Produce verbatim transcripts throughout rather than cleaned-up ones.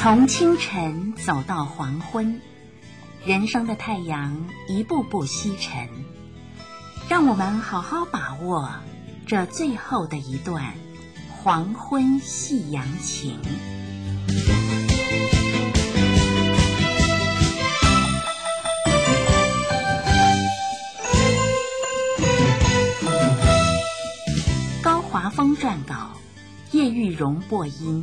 从清晨走到黄昏，人生的太阳一步步西沉，让我们好好把握这最后的一段黄昏夕阳情。高华峰撰稿，叶玉荣播音。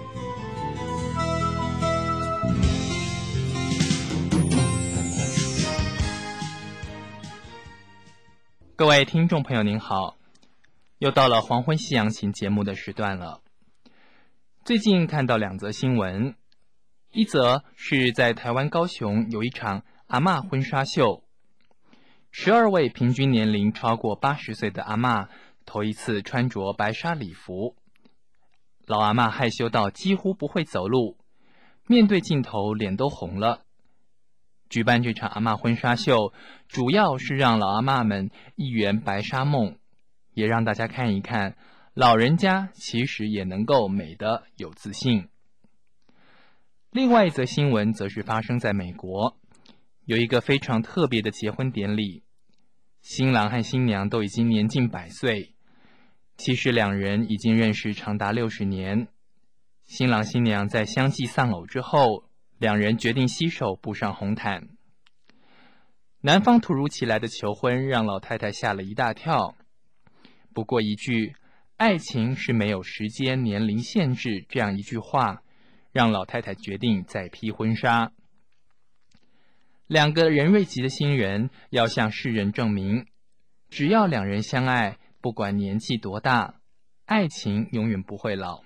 各位听众朋友您好，又到了黄昏夕阳情节目的时段了。最近看到两则新闻，一则是在台湾高雄有一场阿嬷婚纱秀，十二位平均年龄超过八十岁的阿嬷头一次穿着白纱礼服，老阿嬷害羞到几乎不会走路，面对镜头脸都红了。举办这场阿嬷婚纱秀，主要是让老阿嬷们一圆白纱梦，也让大家看一看，老人家其实也能够美得有自信。另外一则新闻则是发生在美国，有一个非常特别的结婚典礼，新郎和新娘都已经年近百岁，其实两人已经认识长达六十年。新郎新娘在相继丧偶之后，两人决定携手步上红毯。男方突如其来的求婚让老太太吓了一大跳，不过一句爱情是没有时间年龄限制这样一句话，让老太太决定再披婚纱。两个人瑞级的新人要向世人证明，只要两人相爱，不管年纪多大，爱情永远不会老。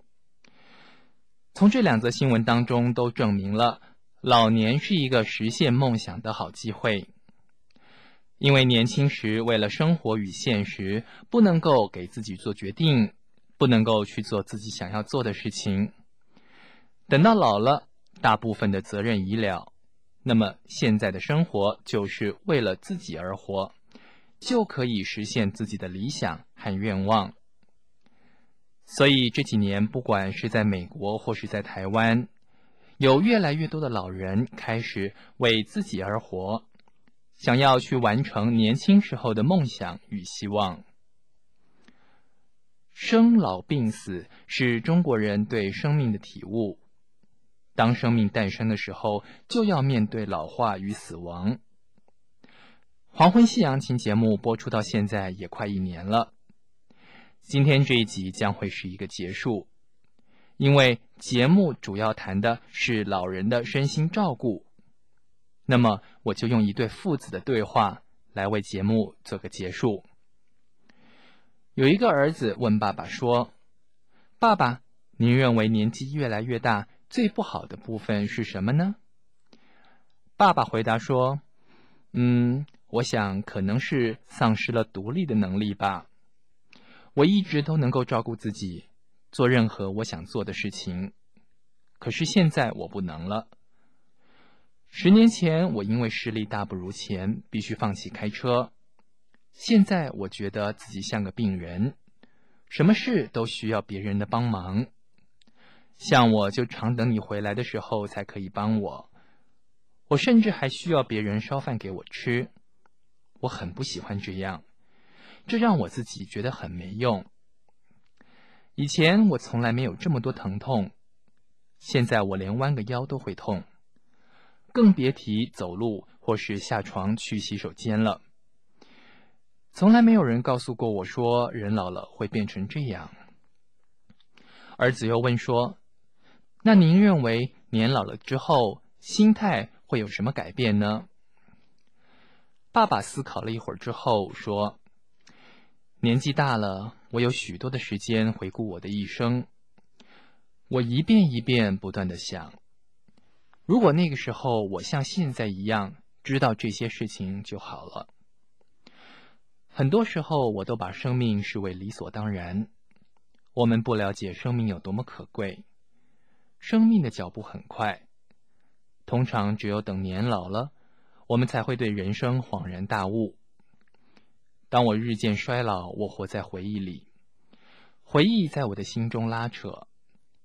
从这两则新闻当中都证明了，老年是一个实现梦想的好机会。因为年轻时为了生活与现实，不能够给自己做决定，不能够去做自己想要做的事情。等到老了，大部分的责任已了，那么现在的生活就是为了自己而活，就可以实现自己的理想和愿望。所以这几年，不管是在美国或是在台湾，有越来越多的老人开始为自己而活，想要去完成年轻时候的梦想与希望。生老病死是中国人对生命的体悟。当生命诞生的时候，就要面对老化与死亡。黄昏夕阳情节目播出到现在也快一年了。今天这一集将会是一个结束，因为节目主要谈的是老人的身心照顾，那么我就用一对父子的对话来为节目做个结束。有一个儿子问爸爸说，爸爸，您认为年纪越来越大，最不好的部分是什么呢？爸爸回答说，嗯，我想可能是丧失了独立的能力吧。我一直都能够照顾自己，做任何我想做的事情，可是现在我不能了。十年前我因为视力大不如前，必须放弃开车。现在我觉得自己像个病人，什么事都需要别人的帮忙。像我就常等你回来的时候才可以帮我，我甚至还需要别人烧饭给我吃。我很不喜欢这样，这让我自己觉得很没用。以前我从来没有这么多疼痛，现在我连弯个腰都会痛，更别提走路或是下床去洗手间了。从来没有人告诉过我说人老了会变成这样。儿子又问说，那您认为年老了之后心态会有什么改变呢？爸爸思考了一会儿之后说，年纪大了，我有许多的时间回顾我的一生，我一遍一遍不断地想，如果那个时候我像现在一样知道这些事情就好了。很多时候我都把生命视为理所当然，我们不了解生命有多么可贵。生命的脚步很快，通常只有等年老了，我们才会对人生恍然大悟。当我日渐衰老，我活在回忆里，回忆在我的心中拉扯，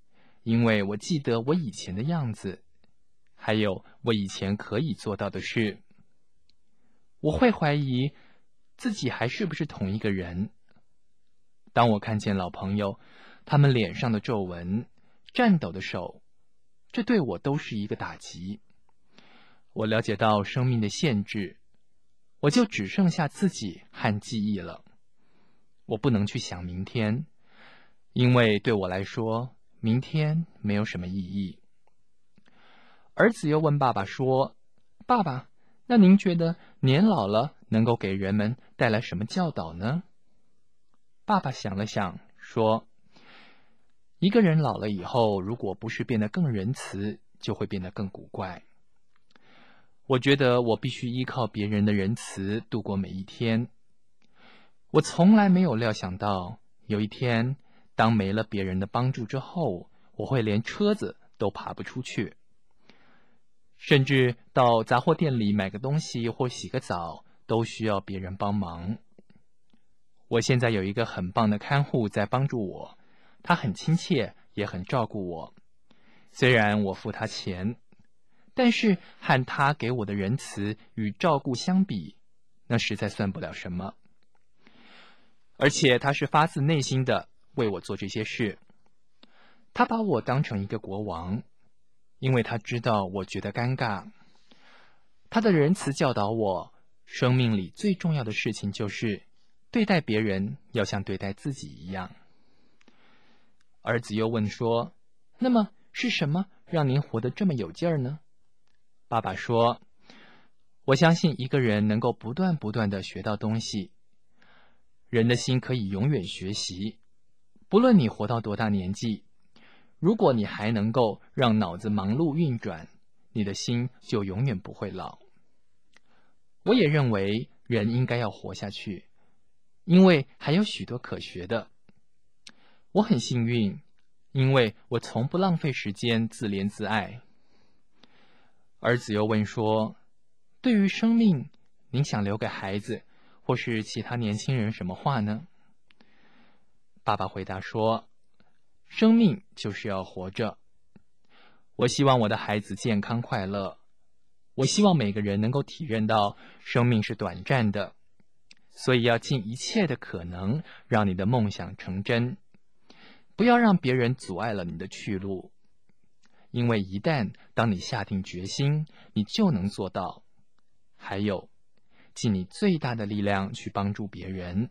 因为我记得我以前的样子，还有我以前可以做到的事。我会怀疑自己还是不是同一个人。当我看见老朋友，他们脸上的皱纹、颤抖的手，这对我都是一个打击。我了解到生命的限制，我就只剩下自己和记忆了。我不能去想明天，因为对我来说，明天没有什么意义。儿子又问爸爸说：爸爸，那您觉得年老了能够给人们带来什么教导呢？爸爸想了想说：一个人老了以后，如果不是变得更仁慈，就会变得更古怪。我觉得我必须依靠别人的仁慈度过每一天。我从来没有料想到，有一天当没了别人的帮助之后，我会连车子都爬不出去，甚至到杂货店里买个东西或洗个澡都需要别人帮忙。我现在有一个很棒的看护在帮助我，他很亲切，也很照顾我。虽然我付他钱，但是和他给我的仁慈与照顾相比，那实在算不了什么。而且他是发自内心的为我做这些事。他把我当成一个国王，因为他知道我觉得尴尬。他的仁慈教导我，生命里最重要的事情就是对待别人要像对待自己一样。儿子又问说：那么是什么让您活得这么有劲儿呢？爸爸说：我相信一个人能够不断不断地学到东西。人的心可以永远学习，不论你活到多大年纪，如果你还能够让脑子忙碌运转，你的心就永远不会老。我也认为人应该要活下去，因为还有许多可学的。我很幸运，因为我从不浪费时间自怜自爱。儿子又问说：对于生命，您想留给孩子或是其他年轻人什么话呢？爸爸回答说：生命就是要活着。我希望我的孩子健康快乐，我希望每个人能够体认到生命是短暂的，所以要尽一切的可能让你的梦想成真，不要让别人阻碍了你的去路，因为一旦当你下定决心，你就能做到。还有，尽你最大的力量去帮助别人。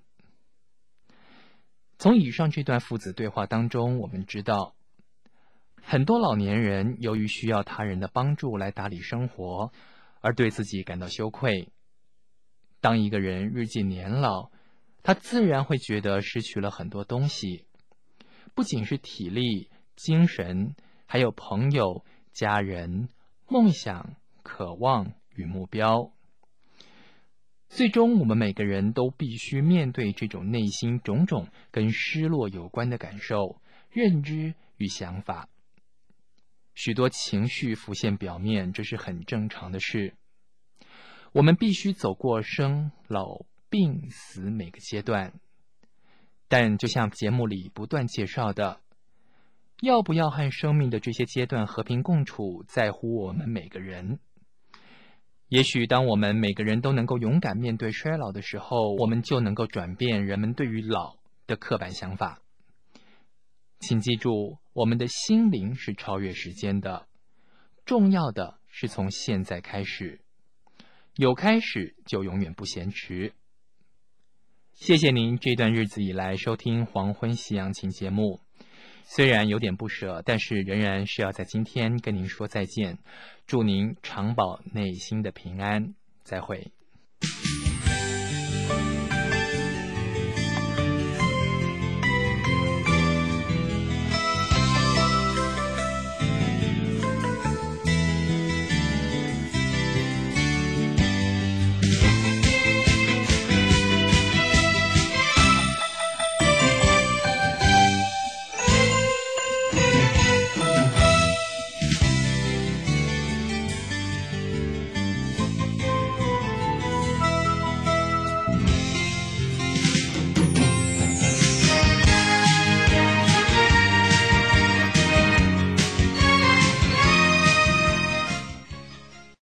从以上这段父子对话当中，我们知道，很多老年人由于需要他人的帮助来打理生活，而对自己感到羞愧。当一个人日渐年老，他自然会觉得失去了很多东西，不仅是体力、精神，还有朋友、家人、梦想、渴望与目标。最终，我们每个人都必须面对这种内心种种跟失落有关的感受、认知与想法。许多情绪浮现表面，这是很正常的事。我们必须走过生、老、病、死每个阶段。但就像节目里不断介绍的，要不要和生命的这些阶段和平共处，在乎我们每个人。也许当我们每个人都能够勇敢面对衰老的时候，我们就能够转变人们对于老的刻板想法。请记住，我们的心灵是超越时间的，重要的是从现在开始，有开始就永远不嫌迟。谢谢您这段日子以来收听黄昏夕阳情节目，虽然有点不舍，但是仍然是要在今天跟您说再见。祝您常保内心的平安，再会。